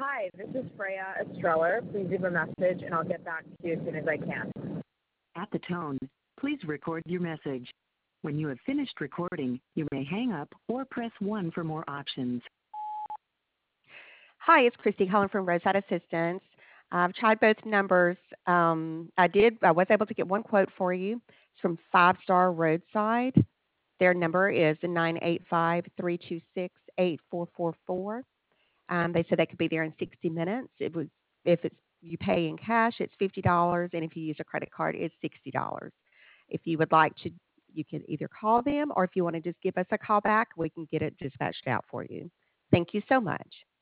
Hi, this is Freya Estreller. Please leave a message and I'll get back to you as soon as I can. At the tone, please record your message. When you have finished recording, you may hang up or press 1 for more options. Hi, it's Christy calling from Roadside Assistance. I've tried both numbers. I was able to get one quote for you. It's from Five Star Roadside. Their number is 985-326-8444. They said they could be there in 60 minutes. If it's you pay in cash, it's $50, and if you use a credit card, it's $60. If you would like to, you can either call them, or if you want to just give us a call back, we can get it dispatched out for you. Thank you so much.